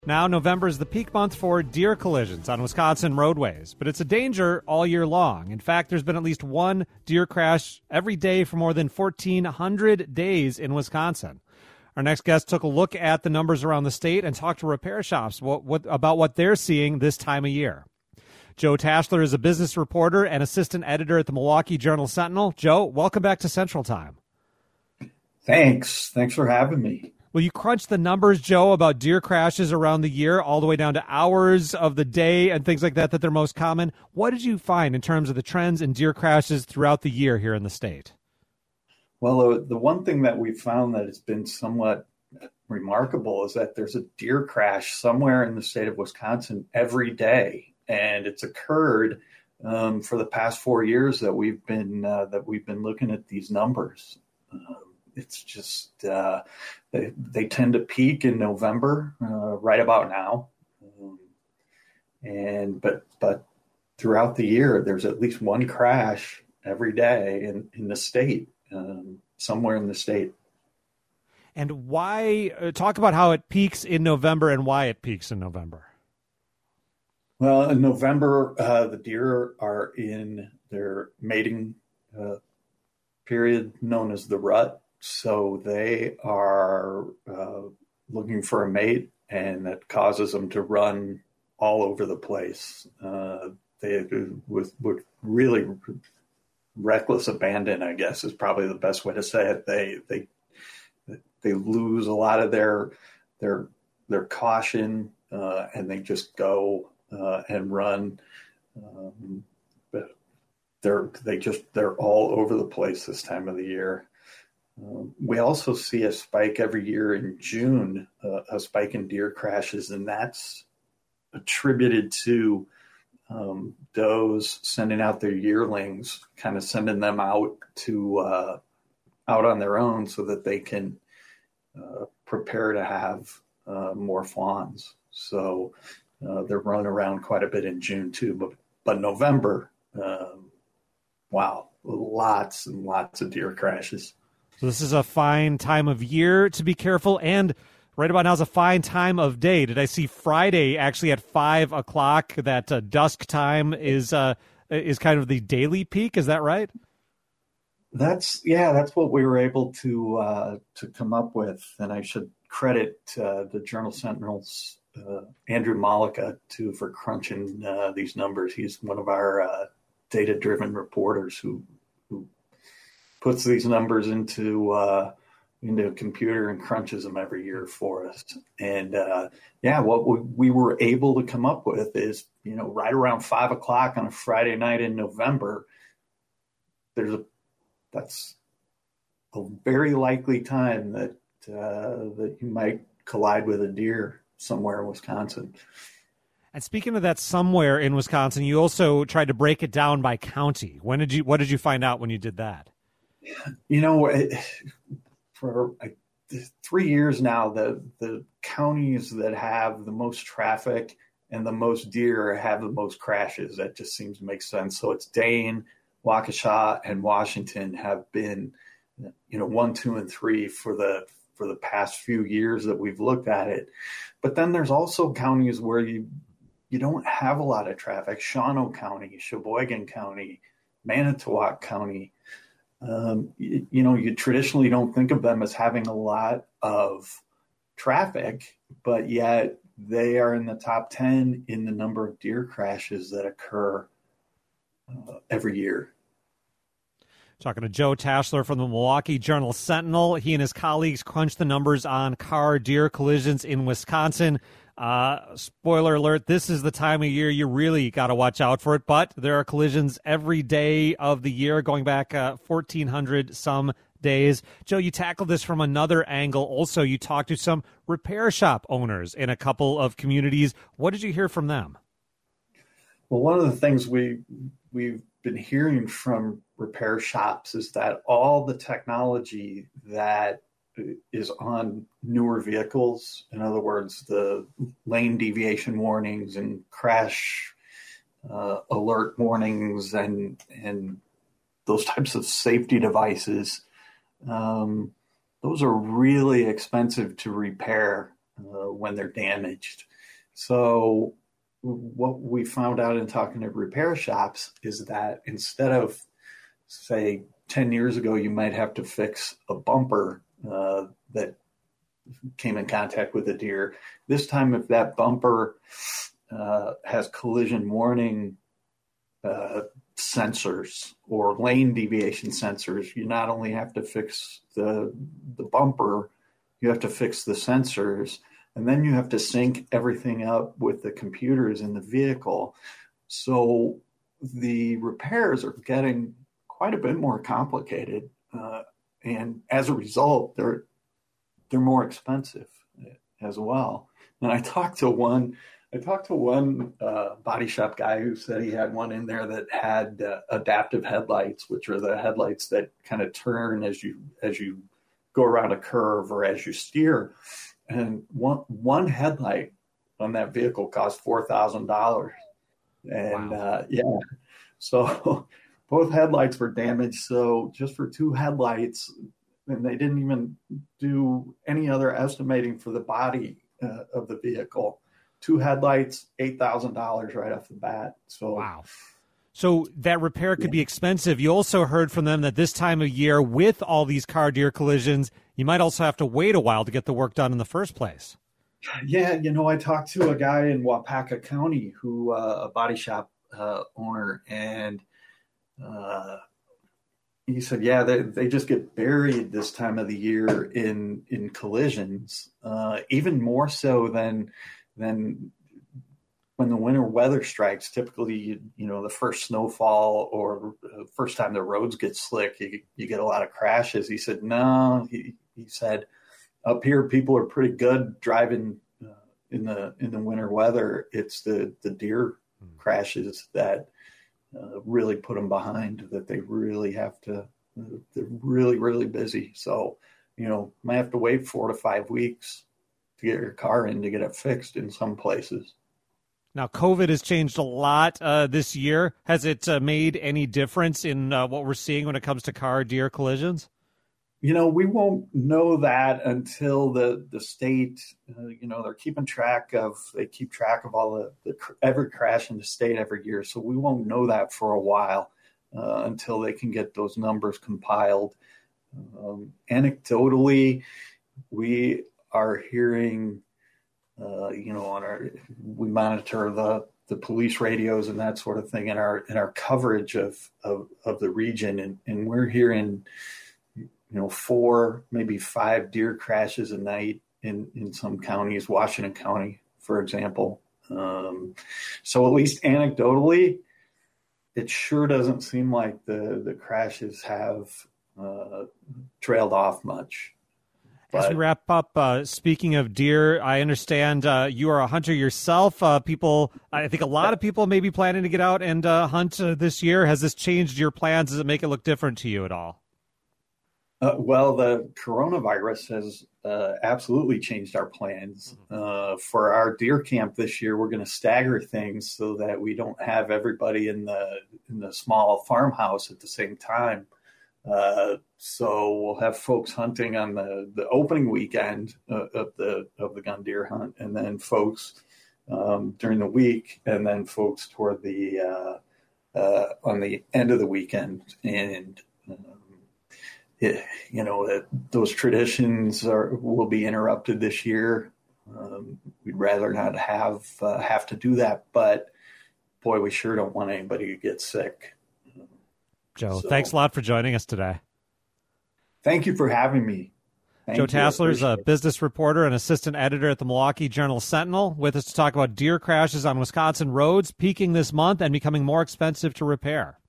Now, November is the peak month for deer collisions on Wisconsin roadways, but it's a danger all year long. In fact, there's been at least one deer crash every day for more than 1,400 days in Wisconsin. Our next guest took a look at the numbers around the state and talked to repair shops about what they're seeing this time of year. Joe Tashler is a business reporter and assistant editor at the Milwaukee Journal-Sentinel. Joe, welcome back to Central Time. Thanks for having me. Well, you crunched the numbers, Joe, about deer crashes around the year, all the way down to hours of the day and things like that they're most common. What did you find in terms of the trends in deer crashes throughout the year here in the state? Well, the one thing that we found that has been somewhat remarkable is that there's a deer crash somewhere in the state of Wisconsin every day, and it's occurred for the past 4 years that we've been looking at these numbers. It's just they tend to peak in November, right about now, but throughout the year there's at least one crash every day in the state, somewhere in the state. And why? Talk about how it peaks in November and why it peaks in November. Well, in November, the deer are in their mating period known as the rut. So they are looking for a mate, and that causes them to run all over the place. They with really reckless abandon, I guess, is probably the best way to say it. They lose a lot of their caution, and they just go and run. But they're all over the place this time of the year. We also see a spike every year in June, a spike in deer crashes, and that's attributed to does sending out their yearlings, kind of sending them out on their own so that they can prepare to have more fawns. So they're running around quite a bit in June too, but November, wow, lots and lots of deer crashes. So this is a fine time of year to be careful, and right about now is a fine time of day. Did I see Friday actually at 5 o'clock? That dusk time is kind of the daily peak. Is that right? That's what we were able to come up with, and I should credit the Journal-Sentinel's Andrew Malika too for crunching these numbers. He's one of our data-driven reporters who puts these numbers into a computer and crunches them every year for us. And what we were able to come up with is, right around 5 o'clock on a Friday night in November, that's a very likely time that you might collide with a deer somewhere in Wisconsin. And speaking of that somewhere in Wisconsin, you also tried to break it down by county. What did you find out when you did that? For 3 years now, the counties that have the most traffic and the most deer have the most crashes. That just seems to make sense. So it's Dane, Waukesha, and Washington have been, 1, 2, and 3 for the past few years that we've looked at it. But then there's also counties where you don't have a lot of traffic. Shawano County, Sheboygan County, Manitowoc County. You traditionally don't think of them as having a lot of traffic, but yet they are in the top 10 in the number of deer crashes that occur every year. Talking to Joe Tashler from the Milwaukee Journal-Sentinel. He and his colleagues crunched the numbers on car deer collisions in Wisconsin. Spoiler alert, this is the time of year you really got to watch out for it, but there are collisions every day of the year, going back 1,400 some days. Joe, you tackled this from another angle. Also, you talked to some repair shop owners in a couple of communities. What did you hear from them? Well, one of the things we've been hearing from repair shops is that all the technology that is on newer vehicles, in other words, the lane deviation warnings and crash alert warnings and those types of safety devices, those are really expensive to repair when they're damaged. So what we found out in talking to repair shops is that instead of, say, 10 years ago, you might have to fix a bumper that came in contact with a deer. This time, if that bumper has collision warning sensors or lane deviation sensors, you not only have to fix the bumper, you have to fix the sensors, and then you have to sync everything up with the computers in the vehicle. So the repairs are getting quite a bit more complicated, and as a result, they're more expensive as well. And I talked to one body shop guy who said he had one in there that had adaptive headlights, which are the headlights that kind of turn as you go around a curve or as you steer. And one headlight on that vehicle cost $4,000. And wow. So both headlights were damaged. So just for two headlights, and they didn't even do any other estimating for the body of the vehicle. Two headlights, $8,000 right off the bat. So wow. So that repair could be expensive. You also heard from them that this time of year, with all these car-deer collisions, you might also have to wait a while to get the work done in the first place. Yeah, I talked to a guy in Waupaca County who a body shop owner, and he said, they just get buried this time of the year in collisions, even more so than when the winter weather strikes. Typically, the first snowfall or first time the roads get slick, you get a lot of crashes. He said, no, he said, up here, people are pretty good driving in the winter weather. It's the deer crashes that really put them behind, that they really have to, they're really, really busy. So, might have to wait 4 to 5 weeks to get your car in to get it fixed in some places. Now, COVID has changed a lot this year. Has it made any difference in what we're seeing when it comes to car-deer collisions? We won't know that until the state, they're keeping track of all the every crash in the state every year. So we won't know that for a while until they can get those numbers compiled. Anecdotally, we are hearing, we monitor the police radios and that sort of thing in our coverage of the region, and we're hearing 4, maybe 5 deer crashes a night in some counties, Washington County, for example. So at least anecdotally, it sure doesn't seem like the crashes have trailed off much. As we wrap up, speaking of deer, I understand you are a hunter yourself. I think a lot of people may be planning to get out and hunt this year. Has this changed your plans? Does it make it look different to you at all? Well, the coronavirus has absolutely changed our plans. For our deer camp this year, we're going to stagger things so that we don't have everybody in the small farmhouse at the same time. So we'll have folks hunting on the opening weekend of the gun deer hunt, and then folks during the week, and then folks toward the on the end of the weekend. And those traditions will be interrupted this year. We'd rather not have to do that, but boy, we sure don't want anybody to get sick. Joe, thanks a lot for joining us today. Thank you for having me. Joe Tassler is a business reporter and assistant editor at the Milwaukee Journal-Sentinel, with us to talk about deer crashes on Wisconsin roads peaking this month and becoming more expensive to repair.